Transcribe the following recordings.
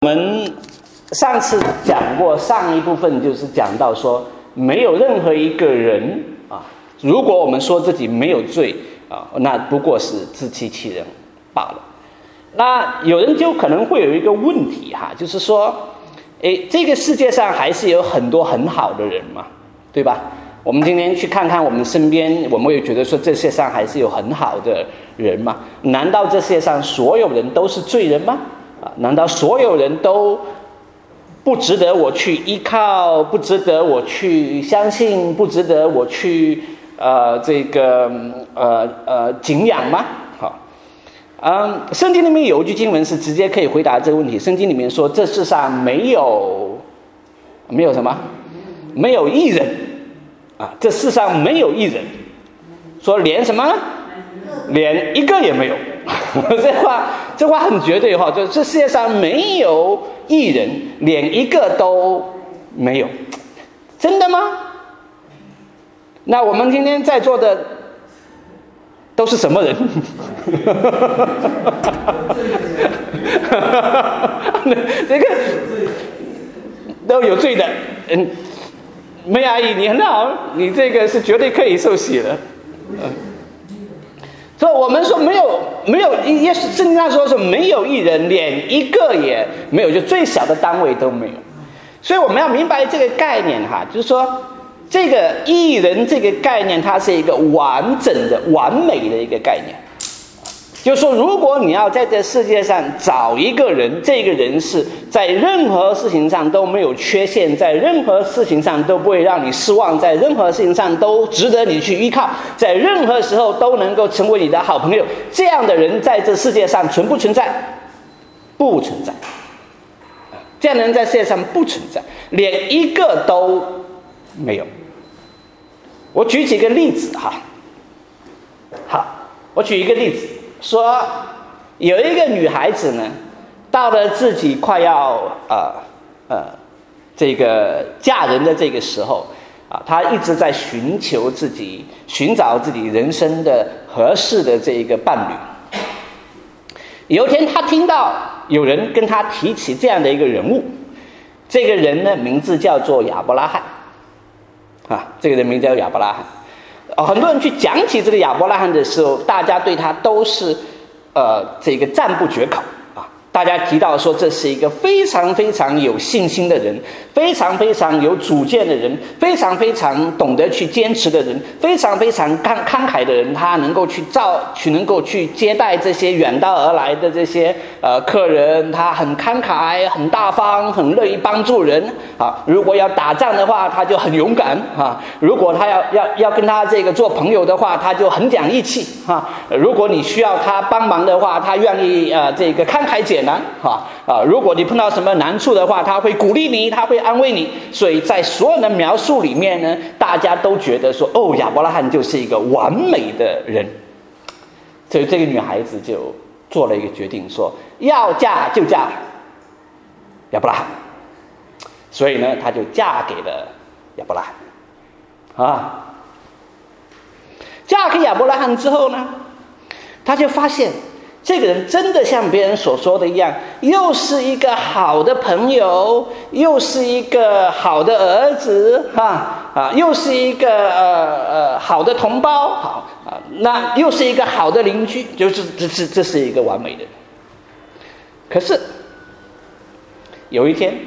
我们上次讲过，上一部分就是讲到说，没有任何一个人啊，如果我们说自己没有罪啊，那不过是自欺欺人罢了。那有人就可能会有一个问题哈，就是说，这个世界上还是有很多很好的人嘛，对吧？我们今天去看看我们身边，我们也觉得说，这世界上还是有很好的人嘛？难道这世界上所有人都是罪人吗？难道所有人都不值得我去依靠，不值得我去相信，不值得我去敬仰吗？好，圣经里面有一句经文是直接可以回答这个问题。圣经里面说，这世上没有什么，没有义人啊，这世上没有义人，说连什么，连一个也没有。这话很绝对哈，就这世界上没有义人，连一个都没有，真的吗？那我们今天在座的都是什么人？这个都有罪的。梅阿姨你很好，你这个是绝对可以受洗的。所以我们说没有，耶稣圣经上说是没有一人，连一个也没有，就最小的单位都没有。所以我们要明白这个概念哈，就是说这个义人这个概念，它是一个完整的、完美的一个概念。就是说，如果你要在这世界上找一个人，这个人是在任何事情上都没有缺陷，在任何事情上都不会让你失望，在任何事情上都值得你去依靠，在任何时候都能够成为你的好朋友，这样的人在这世界上存不存在？不存在。这样的人在世界上不存在，连一个都没有。我举几个例子哈。好，我举一个例子。说有一个女孩子呢，到了自己快要这个嫁人的这个时候啊，她一直在寻找自己人生的合适的这一个伴侣。有一天，她听到有人跟她提起这样的一个人物，这个人呢名字叫做亚伯拉罕啊，这个人名字叫亚伯拉罕。很多人去讲起这个亚伯拉罕的时候，大家对他都是这个赞不绝口啊。大家提到说，这是一个非常非常有信心的人，非常非常有主见的人，非常非常懂得去坚持的人，非常非常慷慨的人。他能够能够去接待这些远道而来的这些客人，他很慷慨、很大方、很乐意帮助人啊。如果要打仗的话，他就很勇敢啊。如果他要跟他这个做朋友的话，他就很讲义气啊。如果你需要他帮忙的话，他愿意这个慷慨解囊如果你碰到什么难处的话，他会鼓励你，他会安慰你。所以在所有的描述里面呢，大家都觉得说，亚伯拉罕就是一个完美的人。所以这个女孩子就做了一个决定，说要嫁就嫁亚伯拉罕。所以呢，她就嫁给了亚伯拉罕啊。嫁给亚伯拉罕之后呢，她就发现这个人真的像别人所说的一样，又是一个好的朋友，又是一个好的儿子又是一个好的同胞，那又是一个好的邻居，就是这是一个完美的人。可是有一天，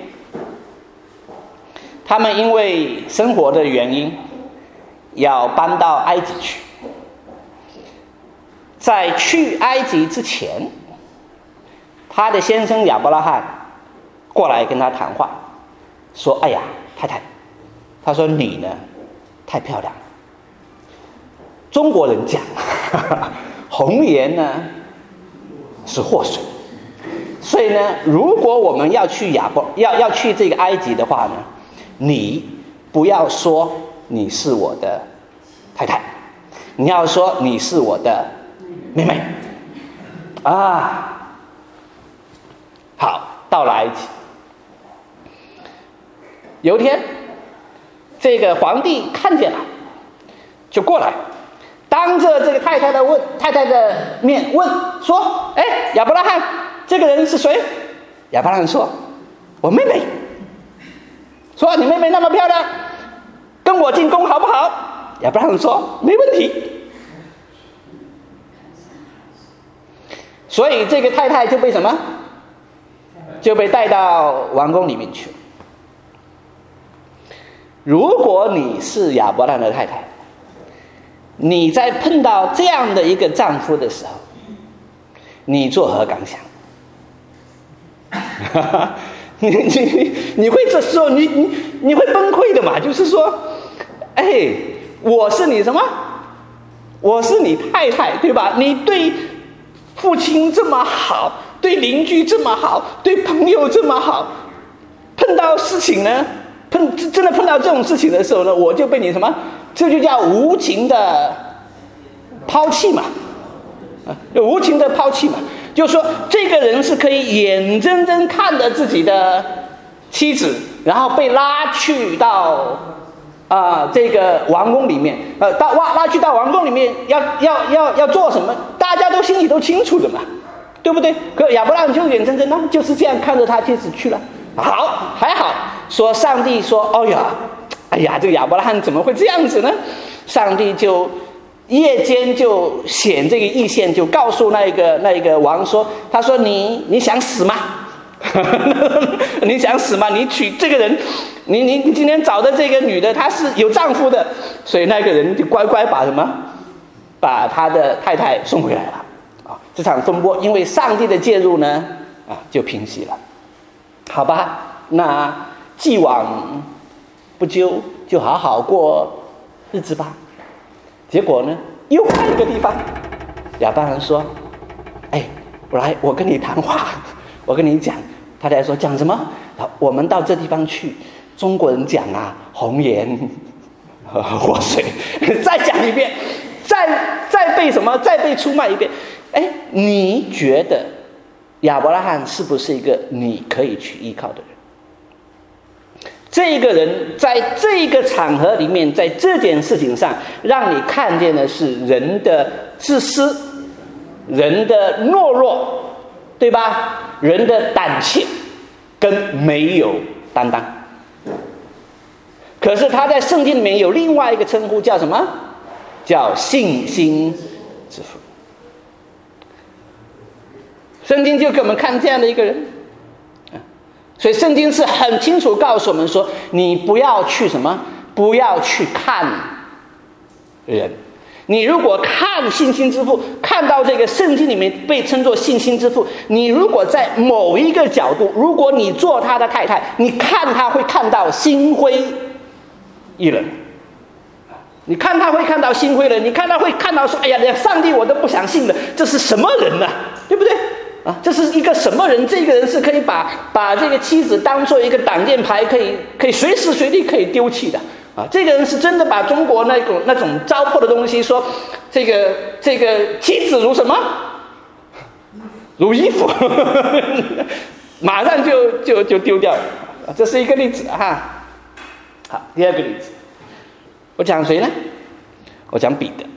他们因为生活的原因要搬到埃及去。在去埃及之前，他的先生亚伯拉罕过来跟他谈话，说：“哎呀，太太，他说你呢太漂亮了。中国人讲，红颜呢是祸水，所以呢，如果我们要去要去这个埃及的话呢，你不要说你是我的太太，你要说你是我的妹妹啊。”好，到了埃及，有一天，这个皇帝看见了，就过来，当着这个太太的面问说：“亚伯拉罕，这个人是谁？”亚伯拉罕说：“ 我妹妹，说你妹妹那么漂亮，跟我进宫好不好？亚伯拉罕说没问题。所以这个太太就被什么？就被带到王宫里面去。如果你是亚伯拉罕的太太，你在碰到这样的一个丈夫的时候，你作何感想？你会这时候你会崩溃的嘛？就是说，哎，我是你什么？我是你太太，对吧？你对父亲这么好，对邻居这么好，对朋友这么好，碰到事情呢，真的碰到这种事情的时候呢，我就被你什么？这就叫无情的抛弃嘛，无情的抛弃嘛。就是说，这个人是可以眼睁睁看着自己的妻子，然后被拉去到这个王宫里面，拉去到王宫里面要做什么？大家都心里都清楚的嘛，对不对？可亚伯拉罕就眼睁睁呢，就是这样看着他妻子去了。好，还好，说上帝说，哎呀，这个亚伯拉罕怎么会这样子呢？上帝就夜间就显这个异象，就告诉那个王说，他说你想死吗？你想死吗？你娶这个人，你今天找的这个女的，她是有丈夫的，所以那个人就乖乖把他的太太送回来了。这场风波因为上帝的介入呢，就平息了。好吧，那既往不咎，就好好过日子吧。结果呢，又换一个地方，亚伯拉罕说：“哎，我跟你谈话，我跟你讲。”太太说：“讲什么？我们到这地方去，中国人讲红颜祸水，再讲一遍，再被什么？再被出卖一遍。哎，你觉得亚伯拉罕是不是一个你可以去依靠的人？这个人在这个场合里面，在这件事情上，让你看见的是人的自私，人的懦弱，对吧？人的胆怯跟没有担当。可是他在圣经里面有另外一个称呼，叫什么？叫信心之父。圣经就给我们看这样的一个人。所以圣经是很清楚告诉我们说，你不要去什么？不要去看人。你如果看信心之父，看到这个圣经里面被称作信心之父，你如果在某一个角度，如果你做他的太太，你看他会看到心灰意冷。你看他会看到心灰冷，你看他会看到说，哎呀，连上帝我都不相信了，这是什么人呢？对不对？这是一个什么人？这个人是可以把这个妻子当做一个挡箭牌，可以随时随地可以丢弃的。这个人是真的把中国那种糟粕的东西说，这个妻子如什么？如衣服，马上就丢掉了。这是一个例子哈。好，第二个例子，我讲谁呢？我讲彼得。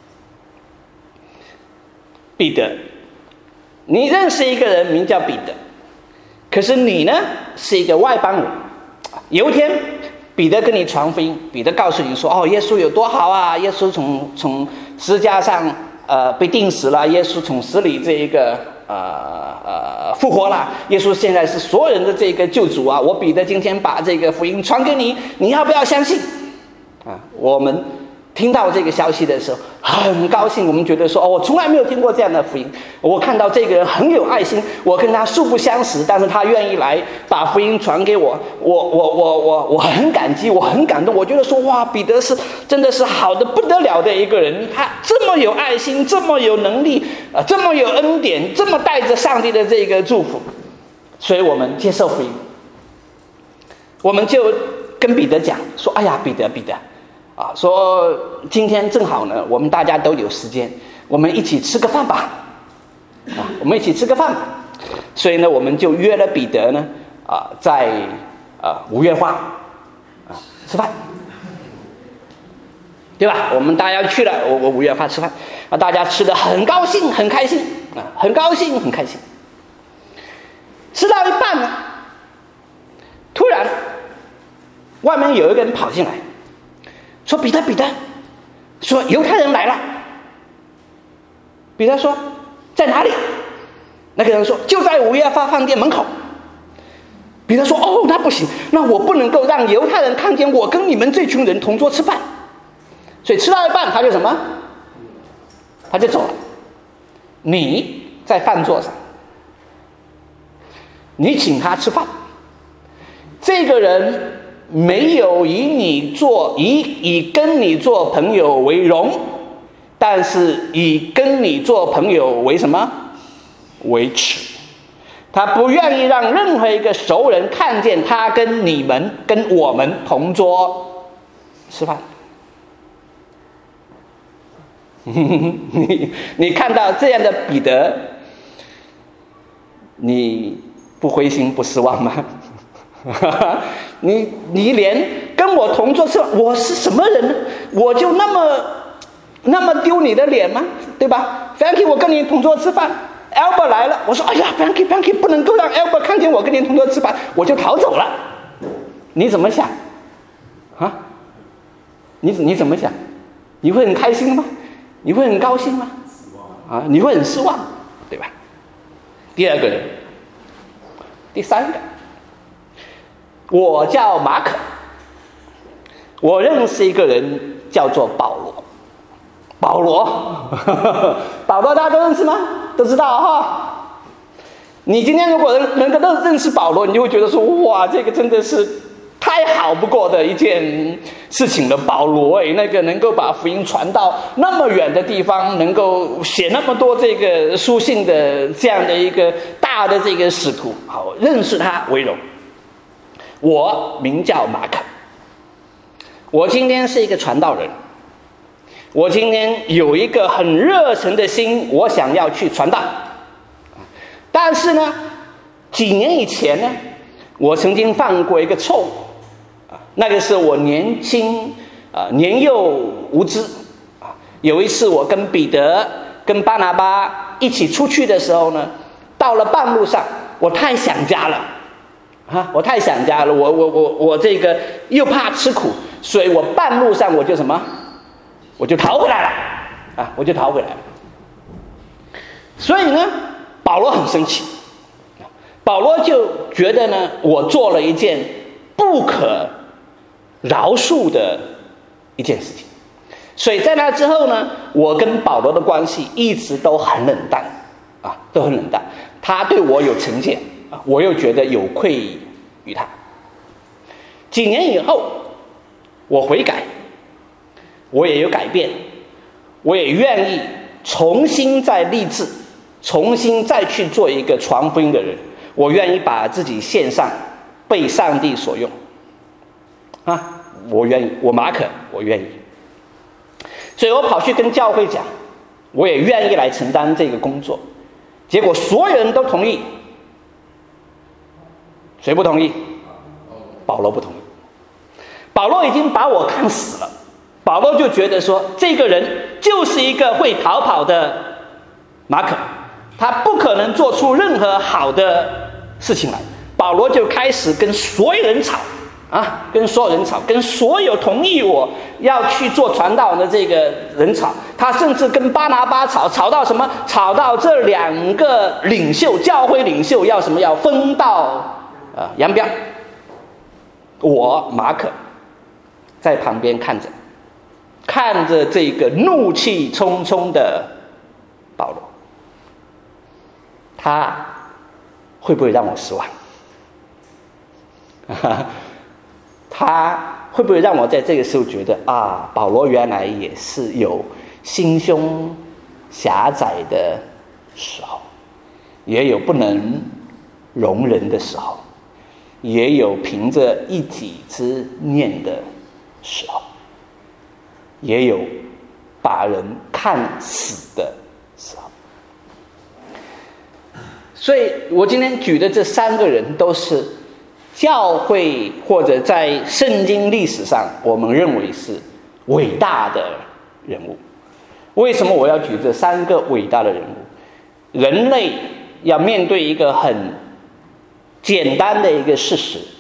彼得。你认识一个人名叫彼得，可是你呢是一个外邦人。有一天彼得跟你传福音，彼得告诉你说，耶稣有多好啊，耶稣从十字架上被钉死了，耶稣从死里这一个复活了，耶稣现在是所有人的这个救主啊！我彼得今天把这个福音传给你，你要不要相信？我们听到这个消息的时候很高兴，我们觉得说，我从来没有听过这样的福音，我看到这个人很有爱心，我跟他素不相识，但是他愿意来把福音传给我，我很感激，我很感动，我觉得说，哇，彼得是真的是好的不得了的一个人，他这么有爱心，这么有能力，这么有恩典，这么带着上帝的这个祝福，所以我们接受福音。我们就跟彼得讲说，哎呀，彼得说今天正好呢，我们大家都有时间，我们一起吃个饭吧。我们一起吃个饭吧。所以呢，我们就约了彼得呢，在五月花吃饭，对吧？我们大家去了，我五月花吃饭，大家吃得很高兴，很开心，很高兴，很开心。吃到一半呢， 外面有一个人跑进来，说：“彼得，彼得，说犹太人来了。”彼得说：“在哪里？”那个人说：“就在五月发饭店门口。”彼得说：“哦，那不行，那我不能够让犹太人看见我跟你们这群人同桌吃饭。”所以吃到一半，他就什么？他就走了。你在饭桌上，你请他吃饭，这个人没有以跟你做朋友为荣，但是以跟你做朋友为什么？为耻。他不愿意让任何一个熟人看见他跟你们跟我们同桌吃饭。你看到这样的彼得，你不灰心不失望吗？你连跟我同桌吃饭，我是什么人呢？我就那么丢你的脸吗？对吧 ？Frankie， 我跟你同桌吃饭 ，Albert 来了，我说：“哎呀 ，Frankie， 不能够让 Albert 看见我跟你同桌吃饭，我就逃走了。”你怎么想？啊？你怎么想？你会很开心吗？你会很高兴吗？啊，你会很失望，对吧？第二个人，第三个，我叫马可，我认识一个人叫做保罗。保罗大家都认识吗？都知道哈。你今天如果能够认识保罗，你就会觉得说：哇，这个真的是太好不过的一件事情了。保罗那个能够把福音传到那么远的地方，能够写那么多这个书信的这样的一个大的这个使徒，好，认识他为荣。我名叫马可，我今天是一个传道人，我今天有一个很热忱的心，我想要去传道。但是呢，几年以前呢，我曾经犯过一个错误，那个是我年轻年幼无知啊。有一次我跟彼得跟巴拿巴一起出去的时候呢，到了半路上，我太想家了啊！我太想家了，我这个又怕吃苦，所以我半路上我就什么，我就逃回来了啊！我就逃回来了。所以呢，保罗很生气，保罗就觉得呢，我做了一件不可饶恕的一件事情，所以在那之后呢，我跟保罗的关系一直都很冷淡啊，都很冷淡。他对我有成见啊，我又觉得有愧于他。几年以后，我悔改，我也有改变，我也愿意重新再立志，重新再去做一个传福音的人。我愿意把自己献上，被上帝所用啊！我愿意，我马可，我愿意。所以我跑去跟教会讲，我也愿意来承担这个工作。结果所有人都同意，谁不同意？保罗不同意。保罗已经把我看死了，保罗就觉得说，这个人就是一个会逃跑的马可，他不可能做出任何好的事情来。保罗就开始跟所有人吵啊，跟所有人吵，跟所有同意我要去做传道的这个人吵。他甚至跟巴拿巴吵，吵到什么？吵到这两个领袖，教会领袖要什么？要分道扬镳。我马可在旁边看着这个怒气冲冲的保罗，他会不会让我失望？他会不会让我在这个时候觉得啊，保罗原来也是有心胸狭窄的时候，也有不能容人的时候，也有凭着一己之念的时候，也有把人看死的时候。所以我今天举的这三个人都是教会或者在圣经历史上我们认为是伟大的人物。为什么我要举这三个伟大的人物？人类要面对一个很简单的一个事实，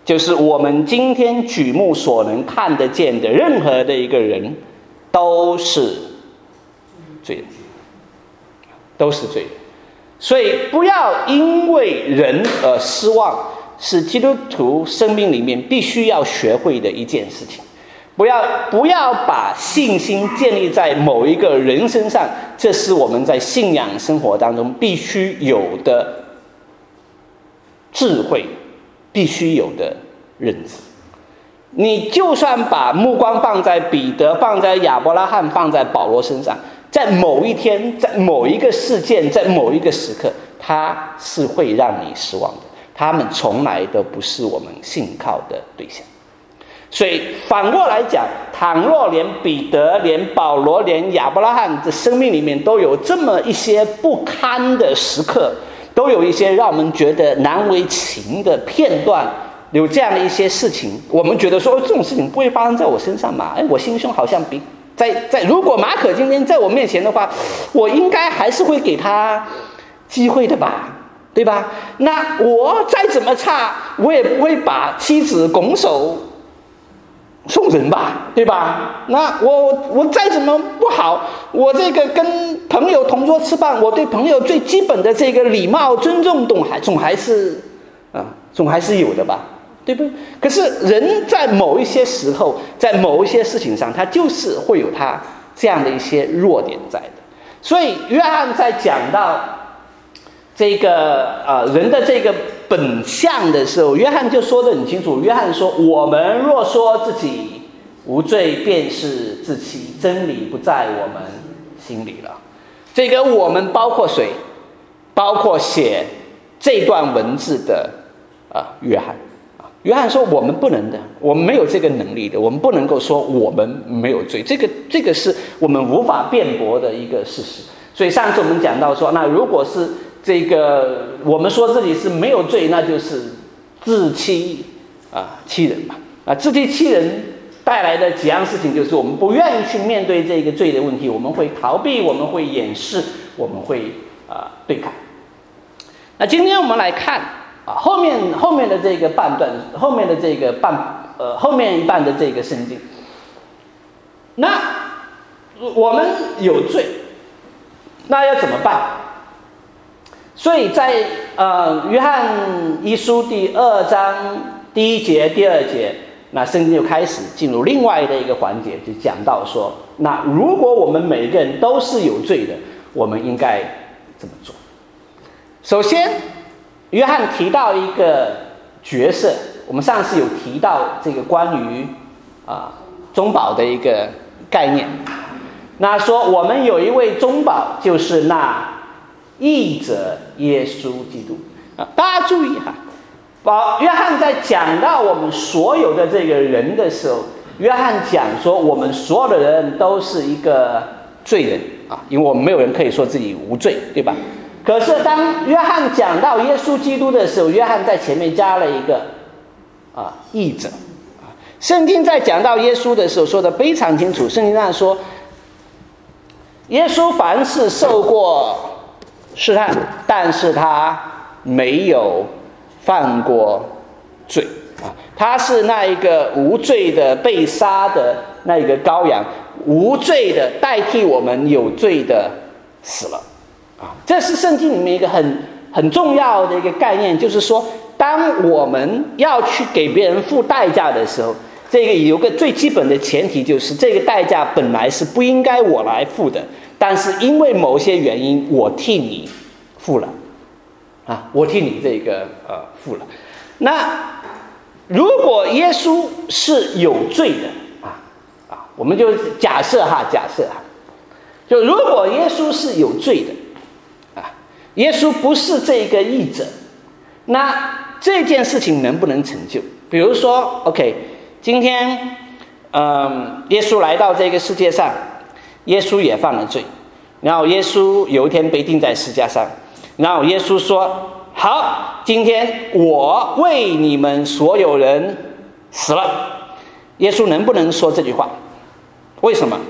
就是我们今天举目所能看得见的任何的一个人，都是罪人，都是罪人。所以不要因为人而失望，是基督徒生命里面必须要学会的一件事情。不要把信心建立在某一个人身上，这是我们在信仰生活当中必须有的智慧，必须有的认知。你就算把目光放在彼得、放在亚伯拉罕、放在保罗身上，在某一天、在某一个事件、在某一个时刻，他是会让你失望的。他们从来都不是我们信靠的对象。所以反过来讲，倘若连彼得、连保罗、连亚伯拉罕的生命里面都有这么一些不堪的时刻，都有一些让我们觉得难为情的片段，有这样的一些事情，我们觉得说这种事情不会发生在我身上嘛？我心胸好像比如果马可今天在我面前的话，我应该还是会给他机会的吧，对吧？那我再怎么差，我也不会把妻子拱手送人吧，对吧？那我再怎么不好，我这个跟朋友同桌吃饭，我对朋友最基本的这个礼貌尊重总还是有的吧，对不对？可是人在某一些时候，在某一些事情上，他就是会有他这样的一些弱点在的。所以约翰在讲到这个人的这个本相的时候，约翰就说得很清楚。约翰说：“我们若说自己无罪，便是自欺，真理不在我们心里了。”这个我们包括谁？包括写这段文字的约翰。约翰说：“我们不能的，我们没有这个能力的，我们不能够说我们没有罪。这个是我们无法辩驳的一个事实。”所以上次我们讲到说，那如果是这个我们说自己是没有罪，那就是自欺欺人嘛。自欺欺人带来的几样事情，就是我们不愿意去面对这个罪的问题，我们会逃避，我们会掩饰，我们会对抗。那今天我们来看后面的这个半段，后面的这个后面一半的这个圣经。那我们有罪，那要怎么办？所以在约翰一书第2章第1节、第2节，那圣经就开始进入另外的一个环节，就讲到说，那如果我们每个人都是有罪的，我们应该怎么做？首先，约翰提到一个角色，我们上次有提到这个关于中保的一个概念。那说我们有一位中保，就是那义者耶稣基督大家注意约翰在讲到我们所有的这个人的时候，约翰讲说我们所有的人都是一个罪人因为我们没有人可以说自己无罪，对吧？可是当约翰讲到耶稣基督的时候，约翰在前面加了一个义者。圣经在讲到耶稣的时候说得非常清楚，圣经上说耶稣凡事受过试探，但是他没有犯过罪他是那一个无罪的被杀的那一个羔羊，无罪的代替我们有罪的死了这是圣经里面一个很重要的一个概念，就是说当我们要去给别人付代价的时候，这个有个最基本的前提，就是这个代价本来是不应该我来付的，但是因为某些原因我替你付了我替你这个付了。那如果耶稣是有罪的我们就假设就如果耶稣是有罪的耶稣不是这个义者，那这件事情能不能成就？比如说 OK， 今天耶稣来到这个世界上，耶稣也犯了罪，然后耶稣有一天被钉在十字架上，然后耶稣说好，今天我为你们所有人死了。耶稣能不能说这句话？为什么？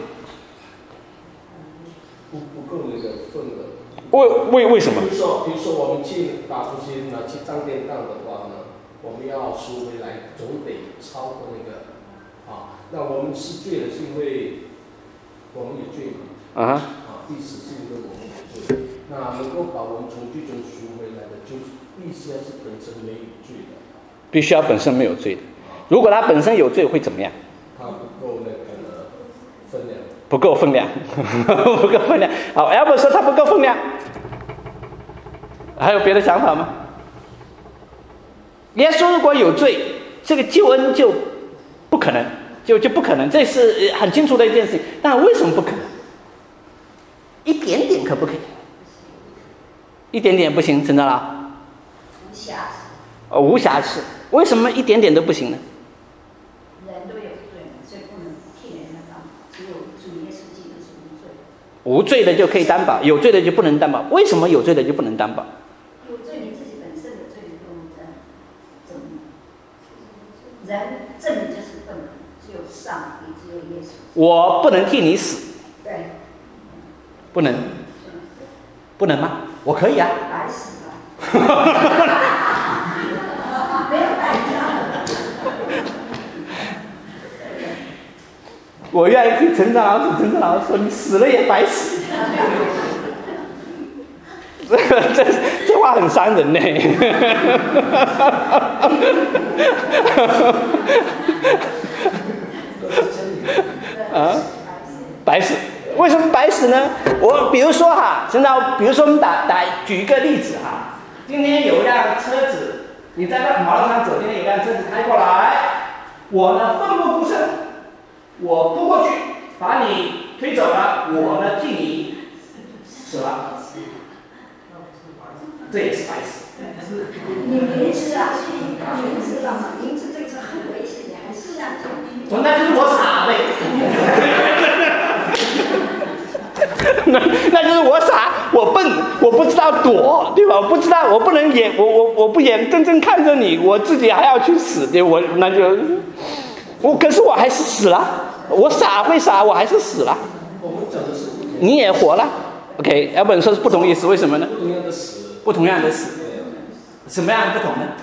不够那个份额。为什么？比如说我们去打出去去当电杠的话呢， 我们要赎回来，总得超过那个啊。那我们是罪的，是因为我们有罪嘛？第十是因为我们有罪。那能够把我们从罪中赎回来的，就必须要是本身没有罪的。 必须要本身没有罪的。如果他本身有罪，会怎么样？ 他不够那个分量。 不够分量，不够分量。好 ，Albert 说他不够分量。还有别的想法吗？耶稣如果有罪，这个救恩就不可能，就不可能，这是很清楚的一件事情。但为什么不可能？一点点可不可以？一点点不行，陈长老。 无瑕疵。 无瑕疵，为什么一点点都不行呢？ 人都有罪，所以不能替人家担保。只有主耶稣基督是无罪。 无罪的就可以担保，有罪的就不能担保。为什么有罪的就不能担保？ 有罪，你自己本身有罪，你不能证明。人证明就是不能，只有上帝，只有耶稣。我不能替你死。 对。 不能。不能吗？我可以啊。 白死了。没有代价。 我愿意替陈长老说，你死了也白死。这话很伤人呢。啊，白死。为什么白死呢？我比如说哈，陈长老，比如说我们举一个例子哈，今天有一辆车子，你在那马路上走，今天有一辆车子开过来，我呢奋不顾身，我扑过去把你推走了，我呢替你死了，这也是白死。 你明知啊，明知道吗？明知这个车很危险，你还是这样做。 那就是我傻呗。那就是我傻，我笨，我不知道躲，对吧？我不知道，我不能我不眼睁睁看着你，我自己还要去死，对我那就可是我还是死了，我傻归傻，我还是死了。你也活了 ，OK？ 要不然说是不同意思，为什么呢？ 不同样的死。 不同样的死，什么样的不同呢？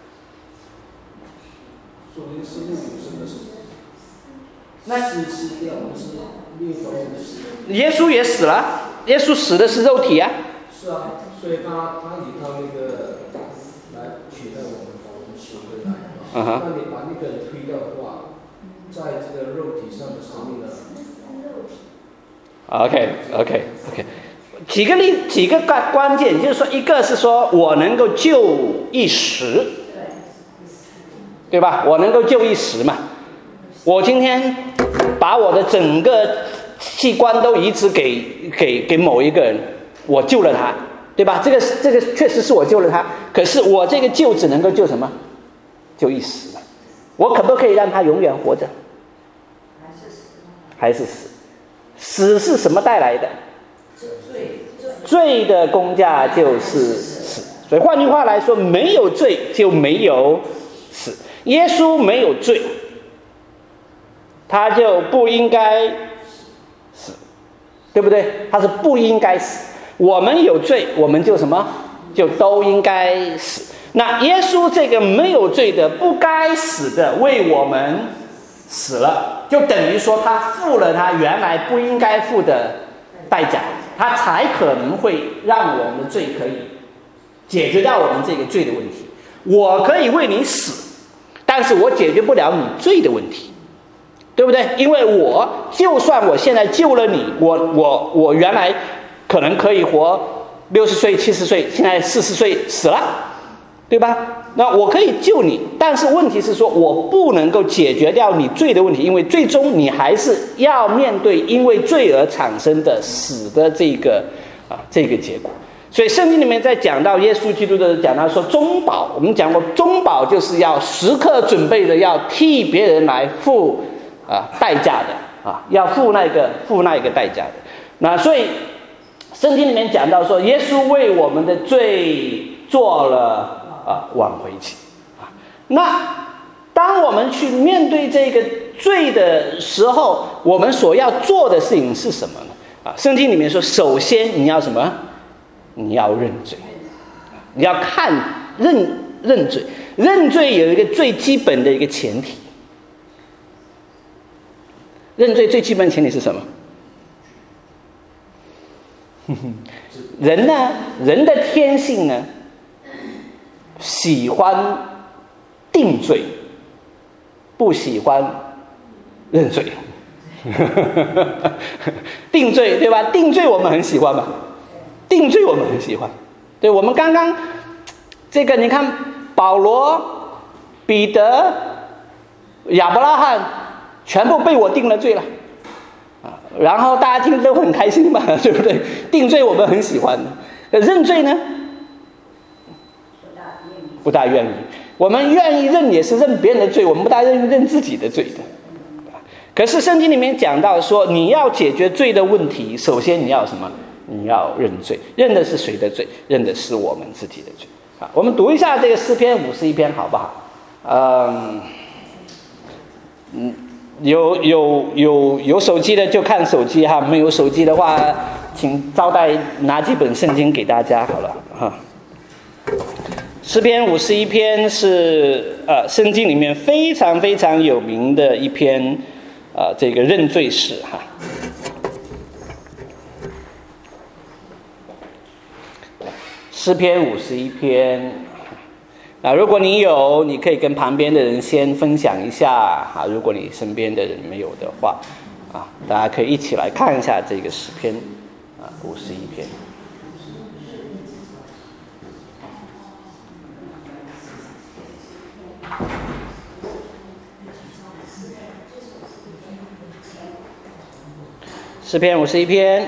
说明是另一种的死。 那是这样，是另一方面的死。 耶稣也死了，耶稣死的是肉体啊。 是啊，所以他以他那个来取代我们，把我们赎回来。那你把那个人推掉的话，在这个肉体上的生命呢 ？OK。几个关键，就是说，一个是说我能够救一时，对吧？我能够救一时嘛。我今天把我的整个器官都移植给某一个人，我救了他，对吧？这个确实是我救了他，可是我这个救只能够救什么？救一时。我可不可以让他永远活着？还是死？死是什么带来的？罪的工价就是死。所以换句话来说，没有罪就没有死。耶稣没有罪，他就不应该死，对不对？他是不应该死。我们有罪，我们就什么？就都应该死。那耶稣这个没有罪的、不该死的，为我们死了，就等于说他付了他原来不应该付的代价，他才可能会让我们的罪可以解决掉我们这个罪的问题。我可以为你死，但是我解决不了你罪的问题，对不对？因为就算我现在救了你，我原来可能可以活60岁、70岁，现在40岁死了，对吧？那我可以救你，但是问题是说我不能够解决掉你罪的问题，因为最终你还是要面对因为罪而产生的死的这个结果。所以圣经里面在讲到耶稣基督的讲到说中保，我们讲过中保就是要时刻准备着要替别人来付代价的要付那个代价的。那所以圣经里面讲到说耶稣为我们的罪做了挽回期那当我们去面对这个罪的时候，我们所要做的事情是什么呢？圣经里面说，首先你要什么？你要认罪，你要认罪。 认罪有一个最基本的一个前提，认罪最基本的前提是什么？人呢，人的天性呢，喜欢定罪，不喜欢认罪。定罪对吧？定罪我们很喜欢吧？定罪我们很喜欢。对，我们刚刚这个你看，保罗、彼得、亚伯拉罕全部被我定了罪了啊，然后大家听都很开心吧，对不对？定罪我们很喜欢的，认罪呢不大愿意。我们愿意认也是认别人的罪，我们不大愿意认自己的罪的。可是圣经里面讲到说，你要解决罪的问题，首先你要什么？你要认罪。认的是谁的罪？认的是我们自己的罪。好，我们读一下这个诗篇51篇好不好？有手机的就看手机哈，没有手机的话，请招待拿几本圣经给大家好了哈。诗篇51篇是圣经里面非常非常有名的一篇这个认罪诗哈。诗篇51篇如果你有，你可以跟旁边的人先分享一下如果你身边的人没有的话大家可以一起来看一下这个诗篇51篇。诗篇51篇，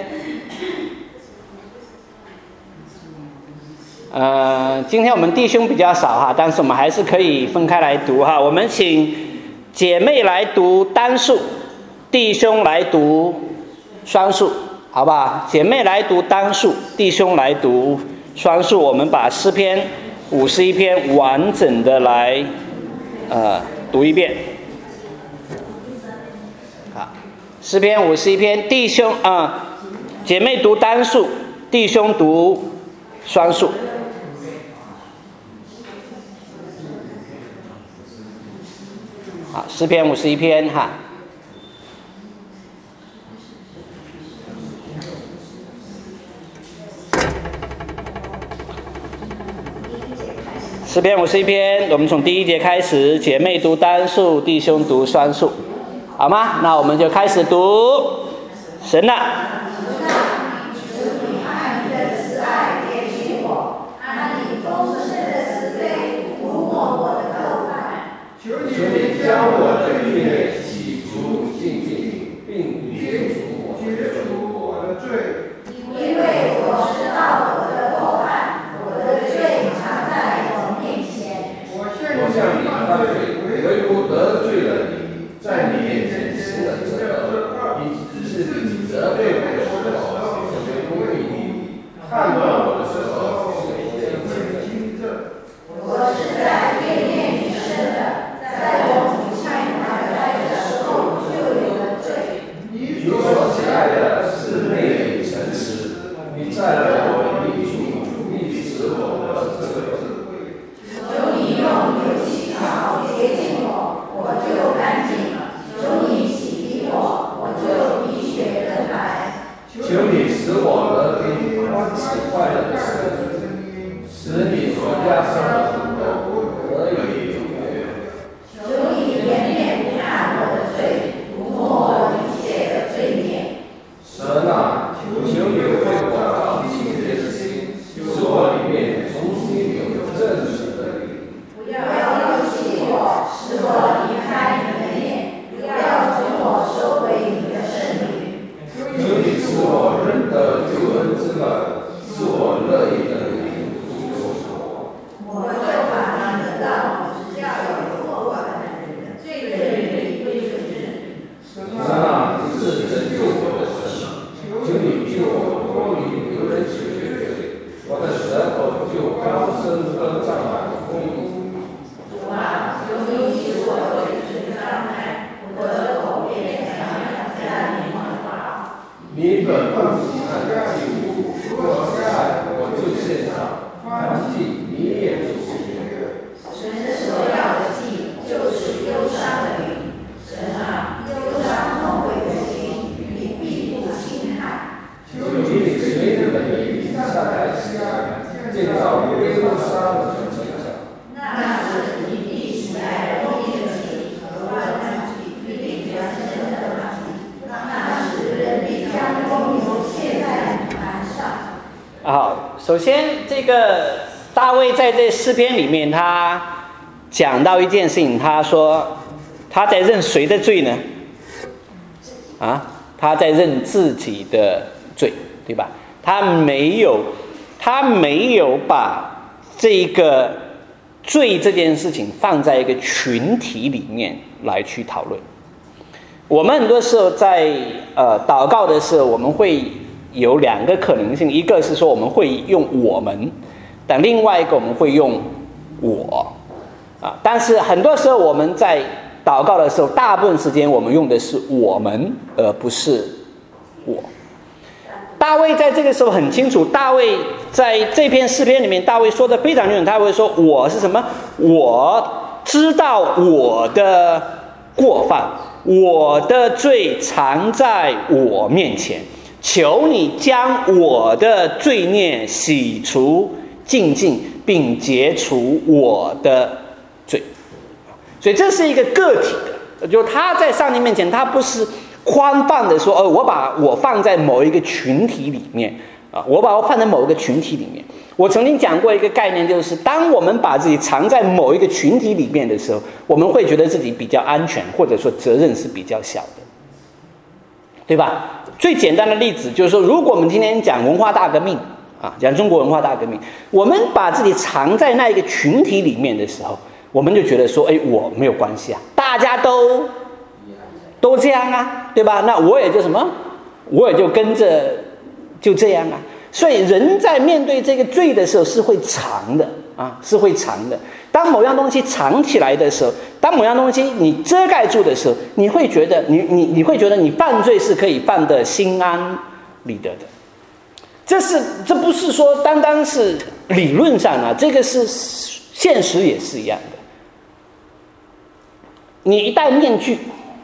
今天我们弟兄比较少哈，但是我们还是可以分开来读哈。我们请姐妹来读单数，弟兄来读双数，好不好？姐妹来读单数，弟兄来读双数。我们把诗篇51篇完整的来读一遍。好，诗篇51篇，弟兄姐妹读单数，弟兄读双数。好，诗篇51篇哈。诗篇51篇，我们从第1节开始，姐妹读单数，弟兄读双数，好吗？那我们就开始读。神啊， 求你将我的罪孽洗除净尽，并解除我的罪， 因为我知道我的过犯，我的罪常在我面前。 我向你犯罪，唯独得罪了你，在你面前行了这恶，以致你责备我的时候成为公义的，看断我的时候显为轻正。 我是在罪孽里生的，在我母亲怀胎的时候就有了罪。 你所喜爱的是内里诚实，你在了我的益处，你使我的智慧。 求你用有技巧洁净我，我就干净了；求你洗涤我，我就比雪更白。 求你使我的灵欢喜快乐的声音，使你所加上的土豆可以永远。 求你怜悯不看我的罪，涂抹我一切的罪孽。 神啊，求你为我造清洁的心，使我里面重新有正直的灵。 不要丢弃我，使我离开你的面；不要从我收回你的圣灵。 求你使我认得救恩之乐，使我乐意的灵足救我。 我就把你的道指教有过犯的人，罪人归顺你。 神啊，你是拯救我的神，求你救我脱离流人血的罪，我的舌头就高声歌唱公义。 主啊，求你使我嘴唇张开，我的口便常常向你祷告。 你本不喜爱祭物，若喜爱，我就献上；凡祭你也不喜悦。 神是首先这个大卫在这诗篇里面，他讲到一件事情，他说他在认谁的罪呢？他在认自己的罪，对吧？他没有把这个罪这件事情放在一个群体里面来去讨论。我们很多时候在祷告的时候，我们会有两个可能性，一个是说我们会用我们，但另外一个我们会用我但是很多时候我们在祷告的时候，大部分时间我们用的是我们，而不是我。大卫在这个时候很清楚，大卫在这篇诗篇里面，大卫说的非常清楚，他会说我是什么？我知道我的过犯，我的罪藏在我面前，求你将我的罪孽洗除净尽，并解除我的罪。所以这是一个个体的，就是他在上帝面前，他不是宽泛的说，我把我放在某一个群体里面我把我放在某一个群体里面。我曾经讲过一个概念，就是当我们把自己藏在某一个群体里面的时候，我们会觉得自己比较安全，或者说责任是比较小的，对吧？最简单的例子就是说，如果我们今天讲文化大革命讲中国文化大革命，我们把自己藏在那一个群体里面的时候，我们就觉得说，我没有关系大家都这样对吧？那我也就什么，我也就跟着就这样所以人在面对这个罪的时候是会藏的是会藏的。当某样东西藏起来的时候，当某样东西你遮盖住的时候，你会觉得你会觉得你犯罪是可以犯得心安理得的。这不是说单单是理论上这个是现实也是一样的。你一戴面具，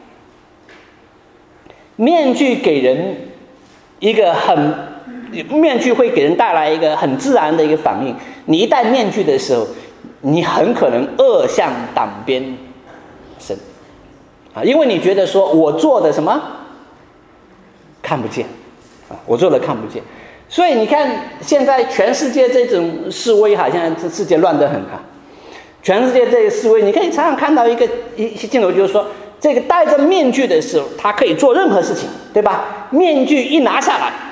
面具给人一个面具会给人带来一个很自然的一个反应。你一戴面具的时候，你很可能恶向胆边生因为你觉得说我做的什么看不见我做的看不见。所以你看现在全世界这种示威现在这世界乱得很全世界这个示威，你可以常常看到一些镜头，就是说这个戴着面具的时候，他可以做任何事情，对吧？面具一拿下来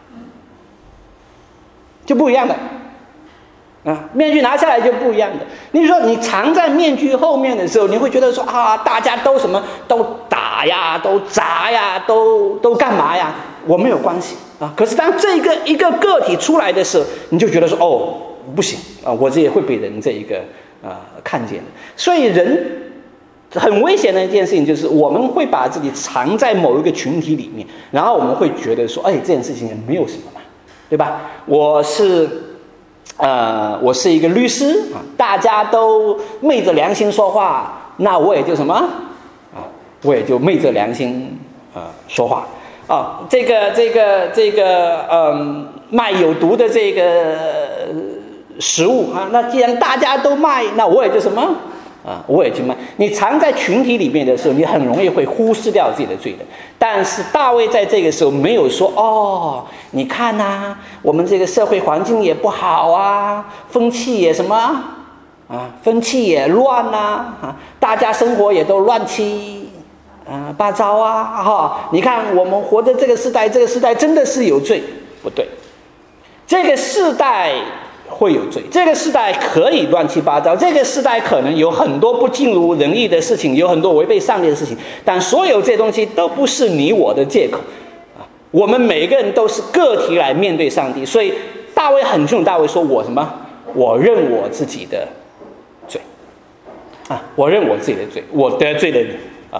就不一样的面具拿下来就不一样的。你说你藏在面具后面的时候，你会觉得说大家都什么都打都砸都干嘛我没有关系可是当这一个个体出来的时候，你就觉得说不行我这也会被人这一个看见的。所以人很危险的一件事情就是我们会把自己藏在某一个群体里面，然后我们会觉得说这件事情也没有什么嘛，对吧？我是一个律师大家都昧着良心说话，那我也就什么我也就昧着良心说话这个卖有毒的这个食物那既然大家都卖，那我也就什么我也去卖。你藏在群体里面的时候，你很容易会忽视掉自己的罪的。但是大卫在这个时候没有说你看我们这个社会环境也不好风气也什么风气也乱大家生活也都乱七八糟你看我们活在这个时代真的是有罪？不对，这个时代会有罪，这个时代可以乱七八糟，这个时代可能有很多不尽如人意的事情，有很多违背上帝的事情，但所有这些东西都不是你我的借口我们每个人都是个体来面对上帝。所以大卫很清楚，大卫说我什么？我认我自己的罪我认我自己的罪，我得罪了你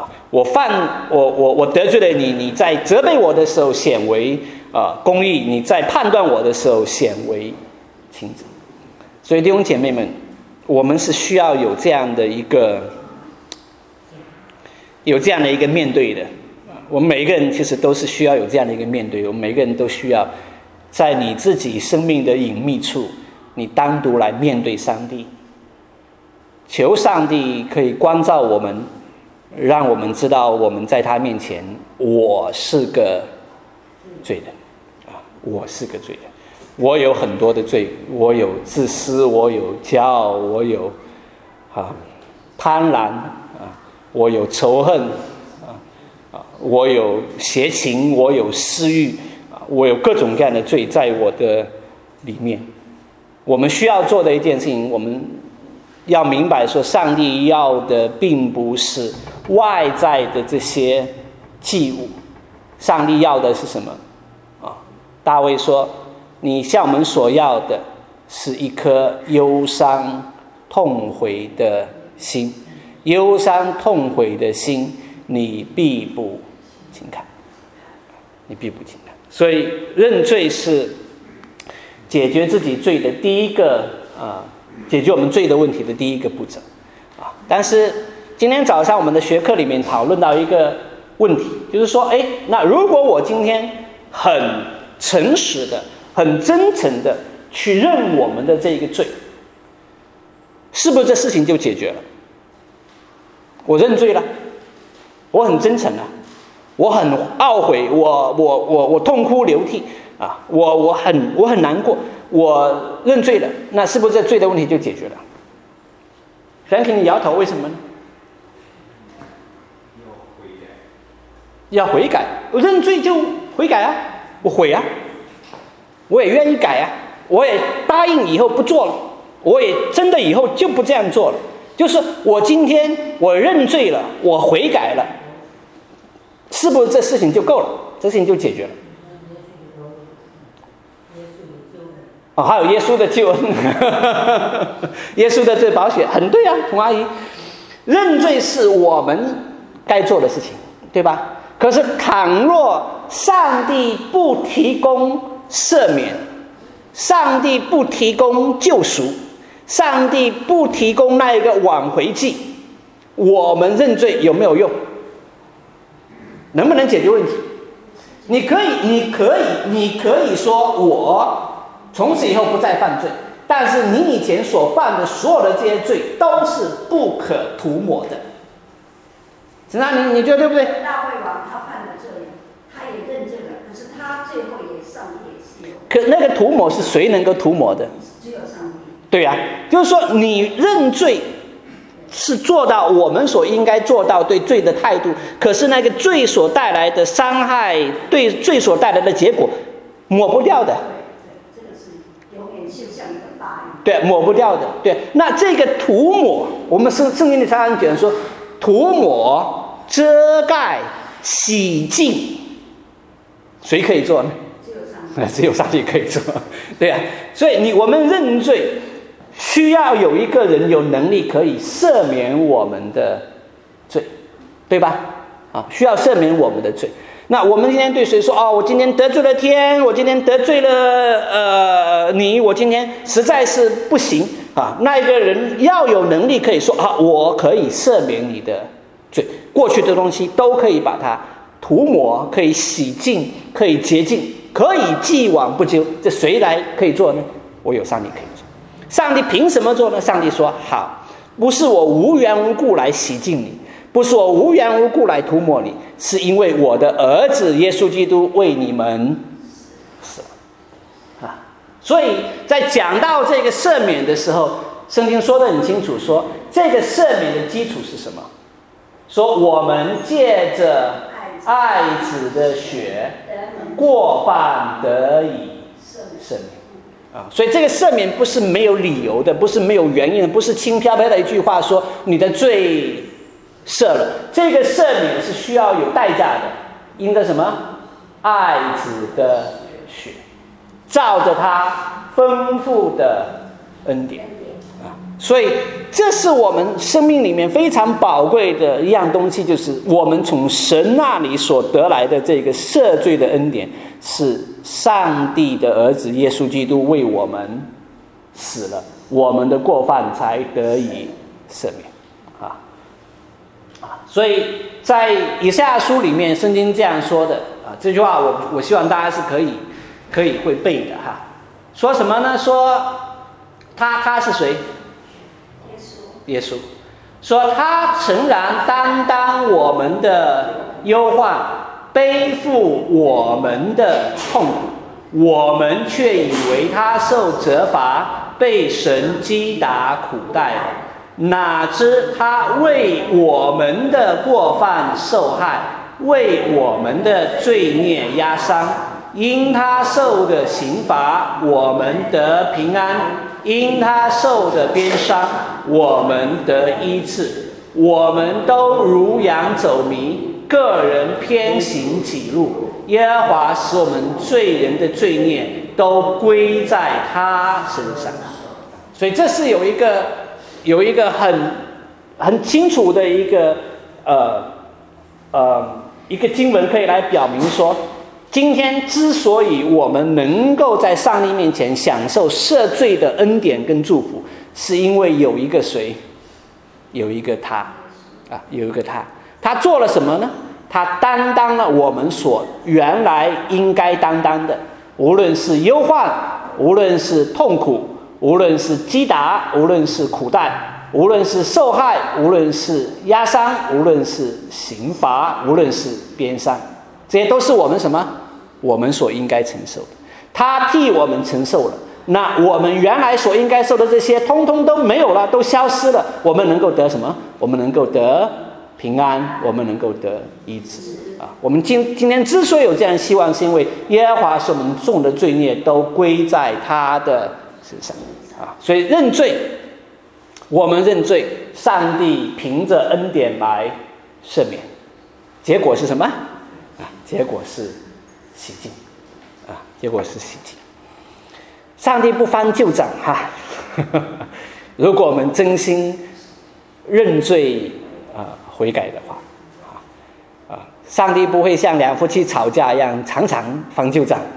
我得罪了你，你在责备我的时候显为公义，你在判断我的时候显为亲子。所以弟兄姐妹们，我们是需要有这样的一个面对的我们每一个人其实都是需要有这样的一个面对。我们每个人都需要在你自己生命的隐秘处，你单独来面对上帝，求上帝可以光照我们，让我们知道我们在他面前我是个罪人我是个罪人。 我有很多的罪，我有自私，我有骄傲，我有贪婪我有仇恨我有邪情，我有私欲我有各种各样的罪在我的里面。我们需要做的一件事情，我们要明白说，上帝要的并不是外在的这些祭物，上帝要的是什么大卫说，你向我们所要的是一颗忧伤痛悔的心，忧伤痛悔的心你必不轻看，你必不轻看。所以认罪是解决自己罪的第一个解决我们罪的问题的第一个步骤但是今天早上我们的学课里面讨论到一个问题，就是说那如果我今天很诚实的很真诚的去认我们的这个罪，是不是这事情就解决了？我认罪了，我很真诚了，我很懊悔，我痛哭流涕我很难过，我认罪了，那是不是这罪的问题就解决了？Frankie，你摇头，为什么呢？要悔改，我认罪就悔改我悔我也愿意改我也答应以后不做了，我也真的以后就不这样做了。就是我今天我认罪了，我悔改了，是不是这事情就够了？这事情就解决了？还有耶稣的救恩耶稣的这保险很对童阿姨，认罪是我们该做的事情，对吧？可是倘若上帝不提供赦免，上帝不提供救赎，上帝不提供那一个挽回剂，我们认罪有没有用？能不能解决问题？你可以说我从此以后不再犯罪，但是你以前所犯的所有的这些罪都是不可涂抹的。陈长，你觉得对不对？ 大卫王他犯了罪，他也认罪了，可是他最后上帝也是有。 可那个涂抹是谁能够涂抹的？ 只有上帝。对就是说你认罪是做到我们所应该做到对罪的态度，可是那个罪所带来的伤害，对罪所带来的结果抹不掉的。 这个是永远就像一个疤一样。 对，抹不掉的。对，那这个涂抹，我们圣经里常常讲说，涂抹、遮盖、洗净，谁可以做呢？只有上帝可以做。对所以我们认罪需要有一个人有能力可以赦免我们的罪，对吧？需要赦免我们的罪。那我们今天对谁说我今天得罪了天，我今天得罪了你，我今天实在是不行那一个人要有能力可以说我可以赦免你的罪，过去的东西都可以把它涂抹，可以洗净，可以洁净，可以既往不咎。这谁来可以做呢？我有上帝可以做。上帝凭什么做呢？上帝说好，不是我无缘无故来洗净你，不是我无缘无故来涂抹你，是因为我的儿子耶稣基督为你们死了所以在讲到这个赦免的时候，圣经说得很清楚，说这个赦免的基础是什么？说我们借着爱子的血，过犯得以赦免所以这个赦免不是没有理由的，不是没有原因的，不是轻飘飘的一句话说你的罪赦了。这个赦免是需要有代价的，因着什么？爱子的血，照着他丰富的恩典所以这是我们生命里面非常宝贵的一样东西，就是我们从神那里所得来的这个赦罪的恩典，是上帝的儿子耶稣基督为我们死了，我们的过犯才得以赦免所以在以赛亚书里面，圣经这样说的这句话我希望大家是可以会背的说什么呢？说他是谁？耶稣说他诚然担当我们的忧患，背负我们的痛苦， 我们却以为他受责罚，被神击打苦待了。哪知他为我们的过犯受害，为我们的罪孽压伤。因他受的刑罚，我们得平安；因他受的鞭伤，我们得医治。我们都如羊走迷，个人偏行己路。耶和华使我们罪人的罪孽都归在他身上。所以这是有一个很清楚的一个经文可以来表明说，今天之所以我们能够在上帝面前享受赦罪的恩典跟祝福，是因为有一个谁？有一个他有一个他做了什么呢？他担当了我们所原来应该担当的，无论是忧患，无论是痛苦，无论是击打，无论是苦待，无论是受害，无论是压伤，无论是刑罚，无论是鞭伤，这些都是我们什么？我们所应该承受的。他替我们承受了，那我们原来所应该受的这些通通都没有了，都消失了。我们能够得什么？我们能够得平安，我们能够得医治我们今天之所以有这样的希望，是因为耶和华使我们众的罪孽都归在他的身上所以认罪，我们认罪，上帝凭着恩典来赦免，结果是什么结果是洗净结果是洗净。上帝不翻旧账如果我们真心认罪悔改的话上帝不会像两夫妻吵架一样常常翻旧账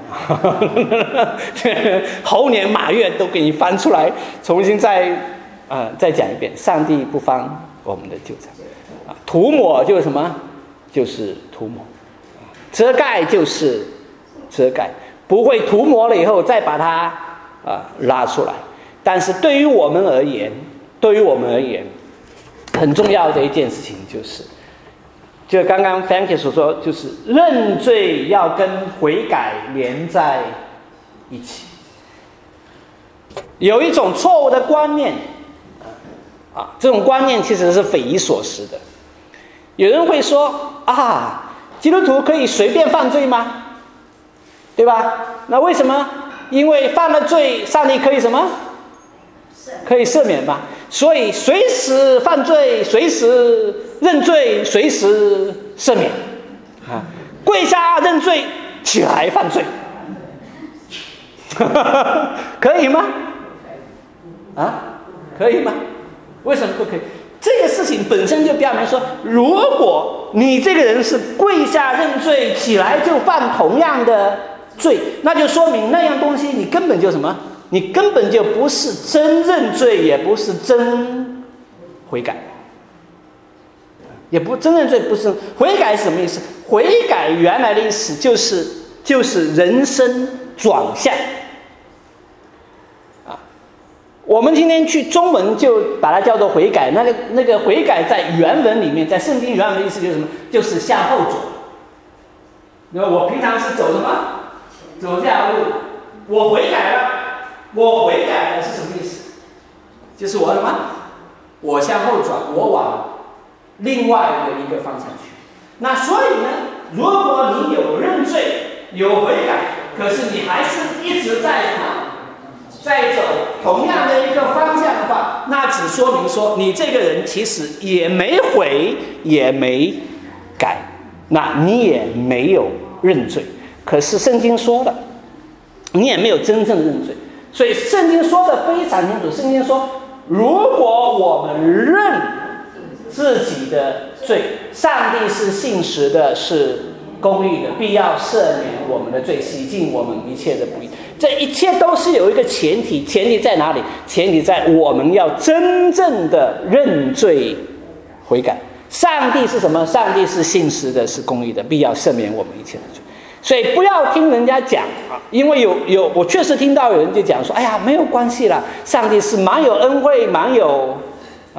猴年马月都给你翻出来，重新再讲一遍。上帝不翻我们的旧账涂抹就是什么？就是涂抹遮盖就是遮盖，不会涂抹了以后再把它拉出来。但是对于我们而言很重要的一件事情就刚刚 Frankie 所说，就是认罪要跟悔改连在一起。有一种错误的观念这种观念其实是匪夷所思的。有人会说基督徒可以随便犯罪吗？对吧？那为什么？因为犯了罪，上帝可以什么？可以赦免嘛。所以随时犯罪，随时认罪，随时赦免跪下认罪，起来犯罪可以吗？可以吗？为什么不可以？这个事情本身就表明说，如果你这个人是跪下认罪，起来就犯同样的罪，那就说明那样东西你根本就什么？你根本就不是真认罪，也不是真悔改，也不真认罪，不是悔改是什么意思？悔改原来的意思就是人生转向我们今天去中文就把它叫做悔改，那个悔改在原文里面，在圣经原文的意思就是什么？就是向后走。那我平常是走什么？走这条路，我悔改了。我悔改了是什么意思？就是我什么？我向后转，我往另外的一个方向去。那所以呢，如果你有认罪，有悔改，可是你还是一直在什么？在走同样的一个方向的话，那只说明说你这个人其实也没悔，也没改，那你也没有认罪。可是圣经说的，你也没有真正认罪。所以圣经说的非常清楚，圣经说，如果我们认自己的罪，上帝是信实的，是公义的，必要赦免我们的罪，洗净我们一切的不义。这一切都是有一个前提，前提在哪里？前提在我们要真正的认罪悔改。上帝是什么？上帝是信实的，是公义的，必要赦免我们一切的罪。所以不要听人家讲因为我确实听到有人就讲说，哎呀，没有关系啦，上帝是蛮有恩惠，蛮有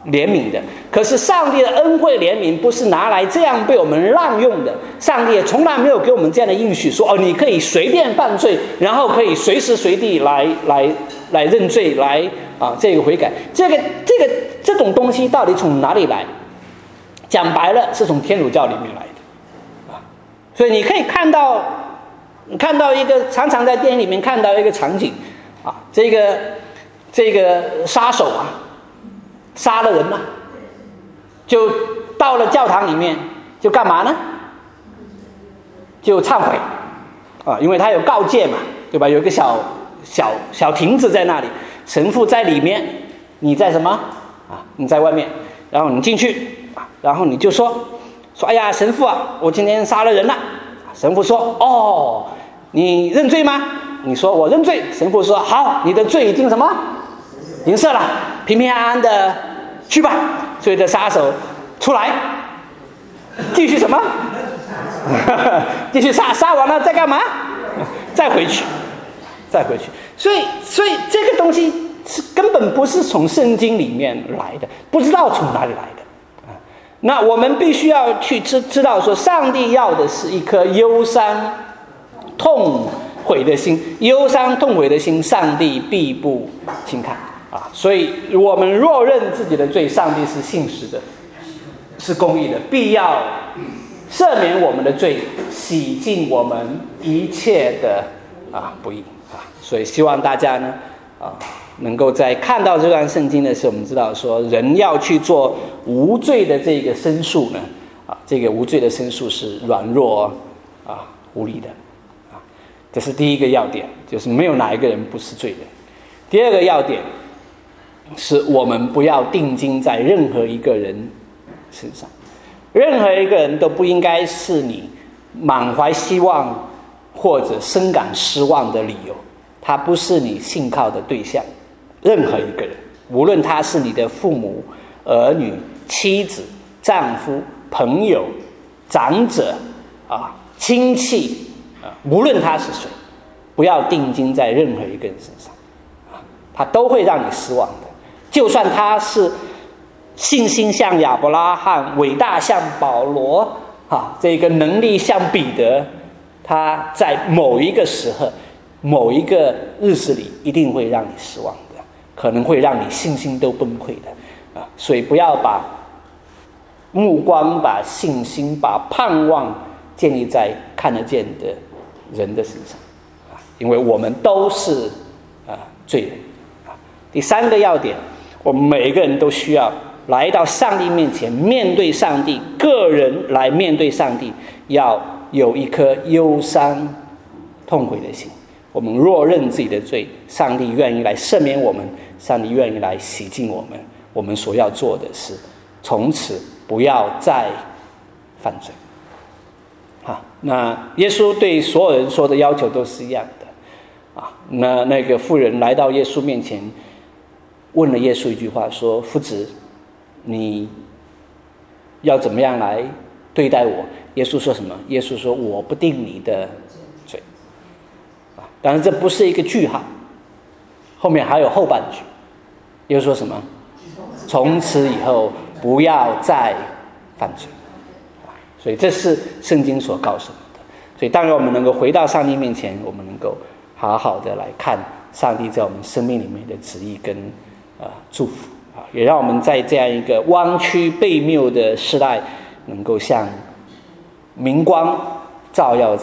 怜悯的。可是上帝的恩惠怜悯不是拿来这样被我们滥用的，上帝也从来没有给我们这样的应许，说你可以随便犯罪，然后可以随时随地来认罪，来这个悔改。这种东西到底从哪里来？讲白了，是从天主教里面来的所以你可以看到一个常常在电影里面看到一个场景这个杀手杀了人就到了教堂里面，就干嘛呢？就忏悔因为他有告诫嘛，对吧？有一个小亭子在那里，神父在里面，你在什么你在外面，然后你进去然后你就说哎呀，神父我今天杀了人了。神父说你认罪吗？你说我认罪。神父说好，你的罪已经什么？已经赦了，平平安安的去吧。所以这杀手出来继续什么？继续杀完了再干嘛？再回去。所以这个东西根本不是从圣经里面来的，不知道从哪里来的那我们必须要去知道说，上帝要的是一颗忧伤痛悔的心，忧伤痛悔的心上帝必不轻看所以我们若认自己的罪，上帝是信实的，是公义的，必要赦免我们的罪，洗净我们一切的不义所以希望大家呢能够在看到这段圣经的时候，我们知道说人要去做无罪的这个申诉呢这个无罪的申诉是软弱无力的这是第一个要点，就是没有哪一个人不是罪人。第二个要点是我们不要定睛在任何一个人身上，任何一个人都不应该是你满怀希望或者深感失望的理由，他不是你信靠的对象。任何一个人，无论他是你的父母、儿女、妻子、丈夫、朋友、长者亲戚无论他是谁，不要定睛在任何一个人身上他都会让你失望的。就算他是信心像亚伯拉罕，伟大像保罗这个能力像彼得，他在某一个时候某一个日子里一定会让你失望的，可能会让你信心都崩溃的所以不要把目光、把信心、把盼望建立在看得见的人的身上因为我们都是罪人第三个要点，我们每一个人都需要来到上帝面前，面对上帝，个人来面对上帝，要有一颗忧伤痛悔的心。我们若认自己的罪，上帝愿意来赦免我们，上帝愿意来洗净我们。我们所要做的是从此不要再犯罪那耶稣对所有人说的要求都是一样的那个妇人来到耶稣面前，问了耶稣一句话，说夫子，你要怎么样来对待我？耶稣说什么？耶稣说我不定你的罪当然这不是一个句号，后面还有后半句，耶稣说什么？从此以后不要再犯罪所以这是圣经所告诉我们的。所以当然我们能够回到上帝面前，我们能够好好的来看上帝在我们生命里面的旨意跟祝福也让我们在这样一个弯曲悖谬的时代，能够像明光照耀在